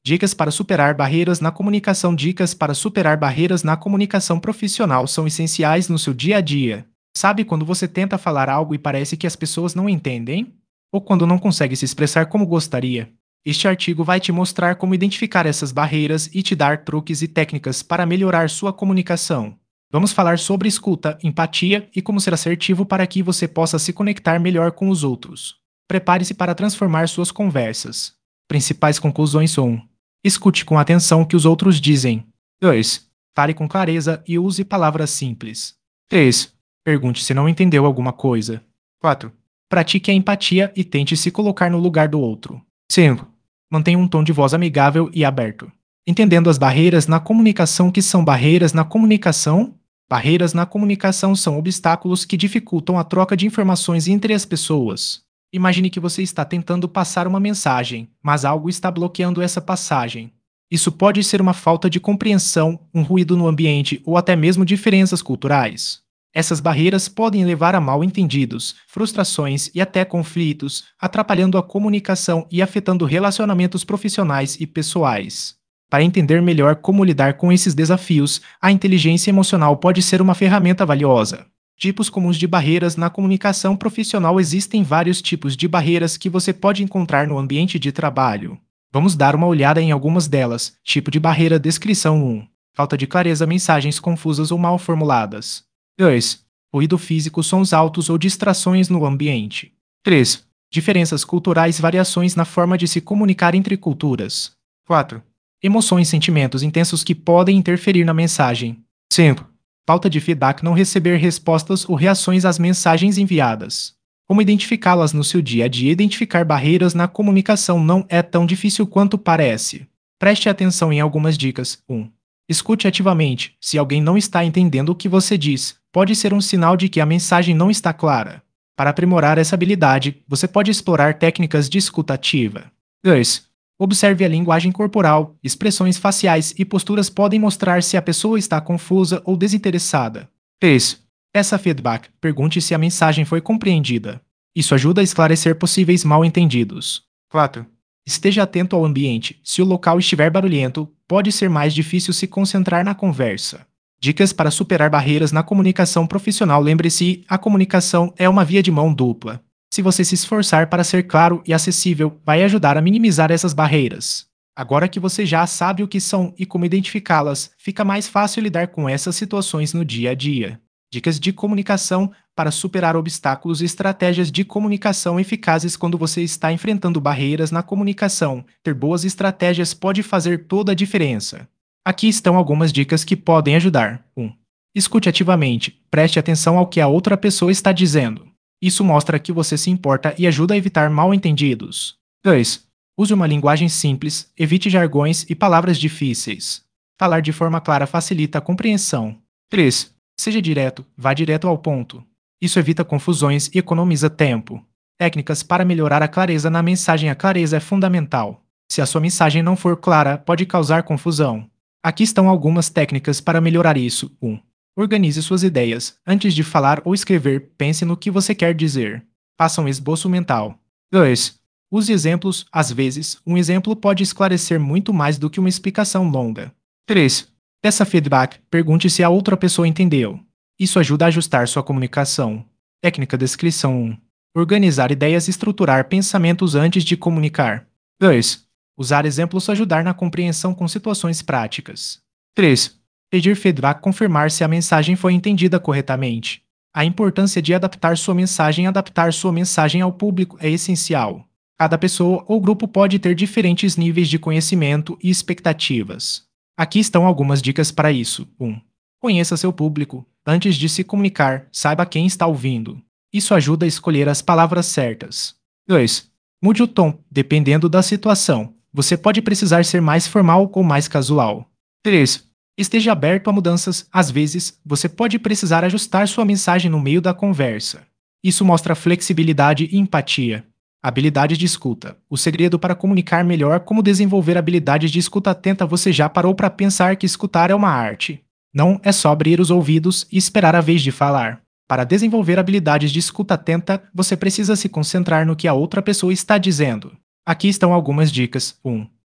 Dicas para superar barreiras na comunicação. Dicas para superar barreiras na comunicação profissional são essenciais no seu dia a dia. Sabe quando você tenta falar algo e parece que as pessoas não entendem? Ou quando não consegue se expressar como gostaria? Este artigo vai te mostrar como identificar essas barreiras e te dar truques e técnicas para melhorar sua comunicação. Vamos falar sobre escuta, empatia e como ser assertivo para que você possa se conectar melhor com os outros. Prepare-se para transformar suas conversas. Principais conclusões 1. Escute com atenção o que os outros dizem. 2. Fale com clareza e use palavras simples. 3. Pergunte se não entendeu alguma coisa. 4. Pratique a empatia e tente se colocar no lugar do outro. 5. Mantenha um tom de voz amigável e aberto. Entendendo as barreiras na comunicação. Que são barreiras na comunicação? Barreiras na comunicação são obstáculos que dificultam a troca de informações entre as pessoas. Imagine que você está tentando passar uma mensagem, mas algo está bloqueando essa passagem. Isso pode ser uma falta de compreensão, um ruído no ambiente ou até mesmo diferenças culturais. Essas barreiras podem levar a mal-entendidos, frustrações e até conflitos, atrapalhando a comunicação e afetando relacionamentos profissionais e pessoais. Para entender melhor como lidar com esses desafios, a inteligência emocional pode ser uma ferramenta valiosa. Tipos comuns de barreiras na comunicação profissional. Existem vários tipos de barreiras que você pode encontrar no ambiente de trabalho. Vamos dar uma olhada em algumas delas. Tipo de barreira. Descrição 1. Falta de clareza, mensagens confusas ou mal formuladas. 2. Ruído físico, sons altos ou distrações no ambiente. 3. Diferenças culturais, variações na forma de se comunicar entre culturas. 4. Emoções, sentimentos intensos que podem interferir na mensagem. 5. Falta de feedback, não receber respostas ou reações às mensagens enviadas. Como identificá-las no seu dia a dia? Identificar barreiras na comunicação não é tão difícil quanto parece. Preste atenção em algumas dicas. 1. Escute ativamente. Se alguém não está entendendo o que você diz, pode ser um sinal de que a mensagem não está clara. Para aprimorar essa habilidade, você pode explorar técnicas de escuta ativa. 2. Observe a linguagem corporal, expressões faciais e posturas podem mostrar se a pessoa está confusa ou desinteressada. 3. Peça feedback. Pergunte se a mensagem foi compreendida. Isso ajuda a esclarecer possíveis mal-entendidos. 4. Esteja atento ao ambiente. Se o local estiver barulhento, pode ser mais difícil se concentrar na conversa. Dicas para superar barreiras na comunicação profissional. Lembre-se, a comunicação é uma via de mão dupla. Se você se esforçar para ser claro e acessível, vai ajudar a minimizar essas barreiras. Agora que você já sabe o que são e como identificá-las, fica mais fácil lidar com essas situações no dia a dia. Dicas de comunicação para superar obstáculos e estratégias de comunicação eficazes quando você está enfrentando barreiras na comunicação. Ter boas estratégias pode fazer toda a diferença. Aqui estão algumas dicas que podem ajudar. 1. Escute ativamente. Preste atenção ao que a outra pessoa está dizendo. Isso mostra que você se importa e ajuda a evitar mal-entendidos. 2. Use uma linguagem simples, evite jargões e palavras difíceis. Falar de forma clara facilita a compreensão. 3. Seja direto, vá direto ao ponto. Isso evita confusões e economiza tempo. Técnicas para melhorar a clareza na mensagem. A clareza é fundamental. Se a sua mensagem não for clara, pode causar confusão. Aqui estão algumas técnicas para melhorar isso. 1. Organize suas ideias. Antes de falar ou escrever, pense no que você quer dizer. Faça um esboço mental. 2. Use exemplos. Às vezes, um exemplo pode esclarecer muito mais do que uma explicação longa. 3. Peça feedback. Pergunte se a outra pessoa entendeu. Isso ajuda a ajustar sua comunicação. Técnica. Descrição 1. Organizar ideias e estruturar pensamentos antes de comunicar. 2. Usar exemplos. Ajudar na compreensão com situações práticas. 3. Pedir feedback. Confirmar se a mensagem foi entendida corretamente. A importância de adaptar sua mensagem. Adaptar sua mensagem ao público é essencial. Cada pessoa ou grupo pode ter diferentes níveis de conhecimento e expectativas. Aqui estão algumas dicas para isso. 1. Conheça seu público. Antes de se comunicar, saiba quem está ouvindo. Isso ajuda a escolher as palavras certas. 2. Mude o tom, dependendo da situação. Você pode precisar ser mais formal ou mais casual. 3. Esteja aberto a mudanças. Às vezes, você pode precisar ajustar sua mensagem no meio da conversa. Isso mostra flexibilidade e empatia. Habilidades de escuta. O segredo para comunicar melhor. Como desenvolver habilidades de escuta atenta. Você já parou para pensar que escutar é uma arte? Não é só abrir os ouvidos e esperar a vez de falar. Para desenvolver habilidades de escuta atenta, você precisa se concentrar no que a outra pessoa está dizendo. Aqui estão algumas dicas. 1.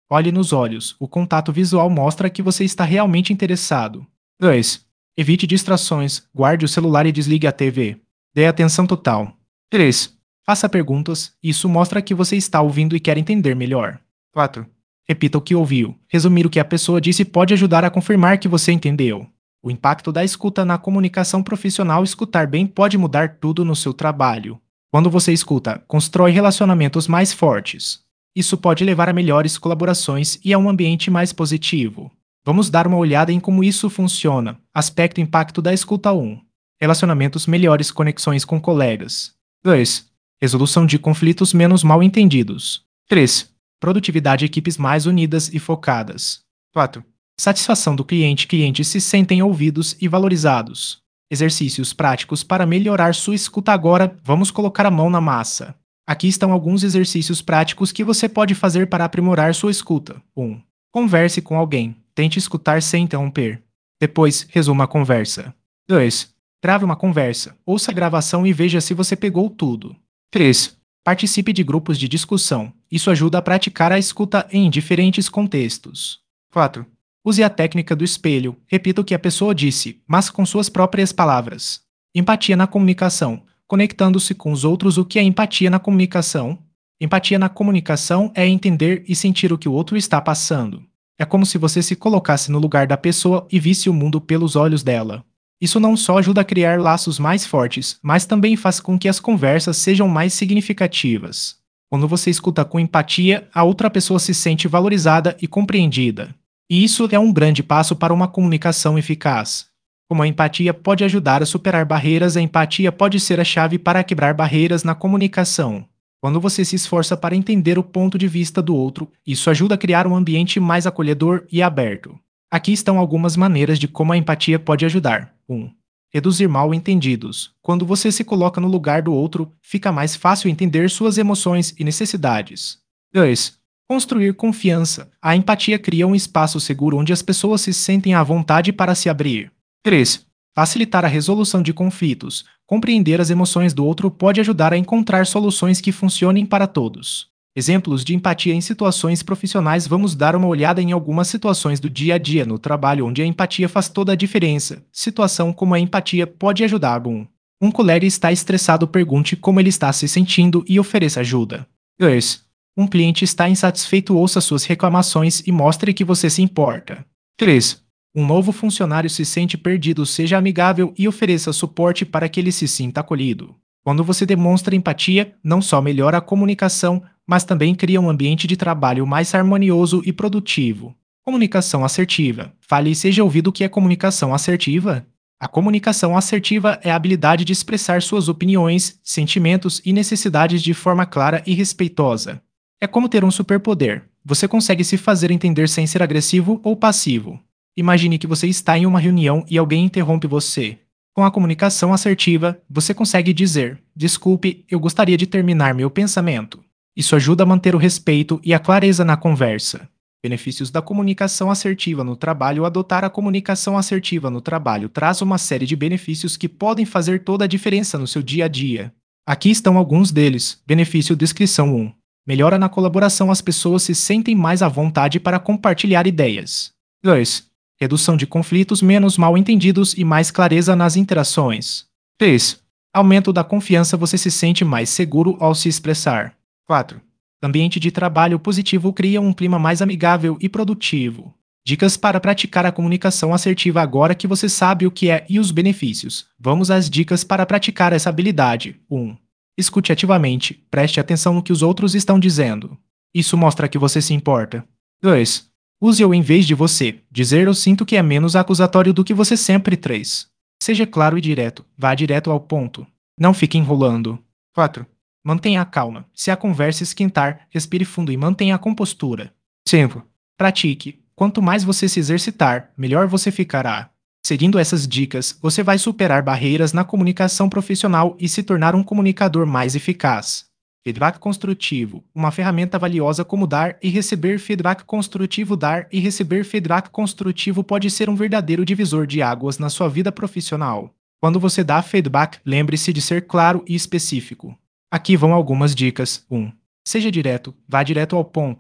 Olhe nos olhos. O contato visual mostra que você está realmente interessado. 2. Evite distrações. Guarde o celular e desligue a TV. Dê atenção total. 3. Faça perguntas. Isso mostra que você está ouvindo e quer entender melhor. 4. Repita o que ouviu. Resumir o que a pessoa disse pode ajudar a confirmar que você entendeu. O impacto da escuta na comunicação profissional. Escutar bem pode mudar tudo no seu trabalho. Quando você escuta, constrói relacionamentos mais fortes. Isso pode levar a melhores colaborações e a um ambiente mais positivo. Vamos dar uma olhada em como isso funciona. Aspecto e impacto da escuta 1. Relacionamentos melhores, conexões com colegas. 2. Resolução de conflitos menos mal entendidos. 3. Produtividade, equipes mais unidas e focadas. 4. Satisfação do cliente, clientes se sentem ouvidos e valorizados. Exercícios práticos para melhorar sua escuta. Agora, vamos colocar a mão na massa. Aqui estão alguns exercícios práticos que você pode fazer para aprimorar sua escuta. 1. Converse com alguém. Tente escutar sem interromper. Depois, resuma a conversa. 2. Grave uma conversa. Ouça a gravação e veja se você pegou tudo. 3. Participe de grupos de discussão. Isso ajuda a praticar a escuta em diferentes contextos. 4. Use a técnica do espelho. Repita o que a pessoa disse, mas com suas próprias palavras. Empatia na comunicação. Conectando-se com os outros. O que é empatia na comunicação? Empatia na comunicação é entender e sentir o que o outro está passando. É como se você se colocasse no lugar da pessoa e visse o mundo pelos olhos dela. Isso não só ajuda a criar laços mais fortes, mas também faz com que as conversas sejam mais significativas. Quando você escuta com empatia, a outra pessoa se sente valorizada e compreendida. E isso é um grande passo para uma comunicação eficaz. Como a empatia pode ajudar a superar barreiras, a empatia pode ser a chave para quebrar barreiras na comunicação. Quando você se esforça para entender o ponto de vista do outro, isso ajuda a criar um ambiente mais acolhedor e aberto. Aqui estão algumas maneiras de como a empatia pode ajudar. 1. Reduzir mal-entendidos. Quando você se coloca no lugar do outro, fica mais fácil entender suas emoções e necessidades. 2. Construir confiança. A empatia cria um espaço seguro onde as pessoas se sentem à vontade para se abrir. 3. Facilitar a resolução de conflitos. Compreender as emoções do outro pode ajudar a encontrar soluções que funcionem para todos. Exemplos de empatia em situações profissionais. Vamos dar uma olhada em algumas situações do dia a dia no trabalho onde a empatia faz toda a diferença. Situação como a empatia pode ajudar. 1. Um colega está estressado. Pergunte como ele está se sentindo e ofereça ajuda. 2. Um cliente está insatisfeito. Ouça suas reclamações e mostre que você se importa. 3. Um novo funcionário se sente perdido. Seja amigável e ofereça suporte para que ele se sinta acolhido. Quando você demonstra empatia, não só melhora a comunicação, mas também cria um ambiente de trabalho mais harmonioso e produtivo. Comunicação assertiva. Fale e seja ouvido. O que é comunicação assertiva? A comunicação assertiva é a habilidade de expressar suas opiniões, sentimentos e necessidades de forma clara e respeitosa. É como ter um superpoder. Você consegue se fazer entender sem ser agressivo ou passivo. Imagine que você está em uma reunião e alguém interrompe você. Com a comunicação assertiva, você consegue dizer: "Desculpe, eu gostaria de terminar meu pensamento." Isso ajuda a manter o respeito e a clareza na conversa. Benefícios da comunicação assertiva no trabalho. Adotar a comunicação assertiva no trabalho traz uma série de benefícios que podem fazer toda a diferença no seu dia a dia. Aqui estão alguns deles. Benefício descrição 1. Melhora na colaboração. As pessoas se sentem mais à vontade para compartilhar ideias. 2. Redução de conflitos, menos mal-entendidos e mais clareza nas interações. 3. Aumento da confiança. Você se sente mais seguro ao se expressar. 4. Ambiente de trabalho positivo. Cria um clima mais amigável e produtivo. Dicas para praticar a comunicação assertiva. Agora que você sabe o que é e os benefícios, vamos às dicas para praticar essa habilidade. 1. Escute ativamente. Preste atenção no que os outros estão dizendo. Isso mostra que você se importa. 2. Use-o em vez de você. Dizer "eu sinto" que é menos acusatório do que você sempre traz. Seja claro e direto. Vá direto ao ponto. Não fique enrolando. 4. Mantenha a calma. Se a conversa esquentar, respire fundo e mantenha a compostura. 5. Pratique. Quanto mais você se exercitar, melhor você ficará. Seguindo essas dicas, você vai superar barreiras na comunicação profissional e se tornar um comunicador mais eficaz. Feedback construtivo. Uma ferramenta valiosa. Como dar e receber feedback construtivo. Dar e receber feedback construtivo pode ser um verdadeiro divisor de águas na sua vida profissional. Quando você dá feedback, lembre-se de ser claro e específico. Aqui vão algumas dicas. 1. Seja direto. Vá direto ao ponto.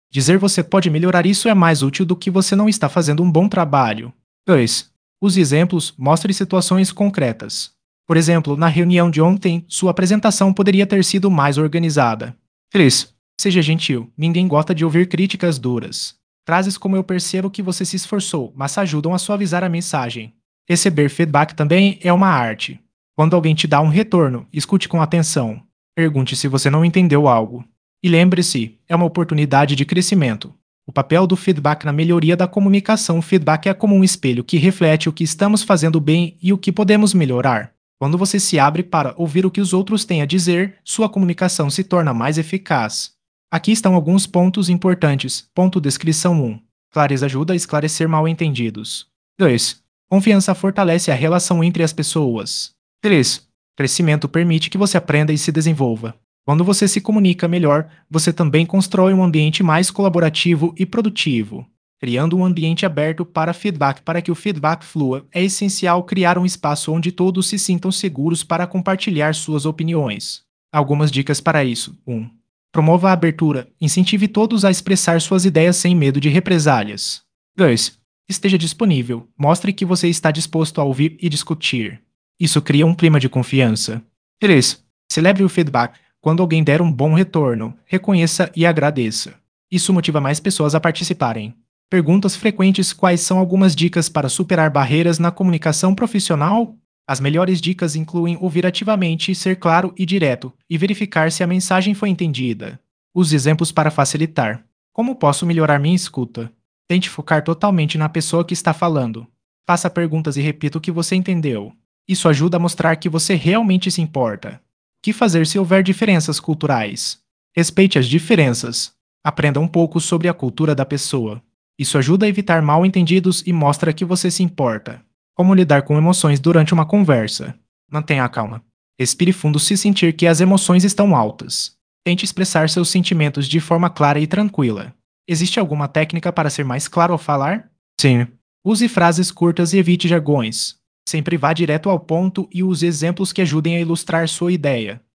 Dizer você pode melhorar isso é mais útil do que você não está fazendo um bom trabalho. 2. Use exemplos, mostre situações concretas. Por exemplo, na reunião de ontem, sua apresentação poderia ter sido mais organizada. 3. Seja gentil, ninguém gosta de ouvir críticas duras. Frases como eu percebo que você se esforçou, mas ajudam a suavizar a mensagem. Receber feedback também é uma arte. Quando alguém te dá um retorno, escute com atenção. Pergunte se você não entendeu algo. E lembre-se, é uma oportunidade de crescimento. O papel do feedback na melhoria da comunicação. O feedback é como um espelho que reflete o que estamos fazendo bem e o que podemos melhorar. Quando você se abre para ouvir o que os outros têm a dizer, sua comunicação se torna mais eficaz. Aqui estão alguns pontos importantes. Ponto descrição 1. Clareza ajuda a esclarecer mal-entendidos. 2. Confiança fortalece a relação entre as pessoas. 3. Crescimento permite que você aprenda e se desenvolva. Quando você se comunica melhor, você também constrói um ambiente mais colaborativo e produtivo. Criando um ambiente aberto para feedback. Para que o feedback flua, é essencial criar um espaço onde todos se sintam seguros para compartilhar suas opiniões. Algumas dicas para isso. 1. Promova a abertura. Incentive todos a expressar suas ideias sem medo de represálias. 2. Esteja disponível. Mostre que você está disposto a ouvir e discutir. Isso cria um clima de confiança. 3. Celebre o feedback. Quando alguém der um bom retorno, reconheça e agradeça. Isso motiva mais pessoas a participarem. Perguntas frequentes: quais são algumas dicas para superar barreiras na comunicação profissional? As melhores dicas incluem ouvir ativamente, ser claro e direto, e verificar se a mensagem foi entendida. Use exemplos para facilitar. Como posso melhorar minha escuta? Tente focar totalmente na pessoa que está falando. Faça perguntas e repita o que você entendeu. Isso ajuda a mostrar que você realmente se importa. O que fazer se houver diferenças culturais? Respeite as diferenças. Aprenda um pouco sobre a cultura da pessoa. Isso ajuda a evitar mal-entendidos e mostra que você se importa. Como lidar com emoções durante uma conversa? Mantenha a calma. Respire fundo se sentir que as emoções estão altas. Tente expressar seus sentimentos de forma clara e tranquila. Existe alguma técnica para ser mais claro ao falar? Sim. Use frases curtas e evite jargões. Sempre vá direto ao ponto e use exemplos que ajudem a ilustrar sua ideia.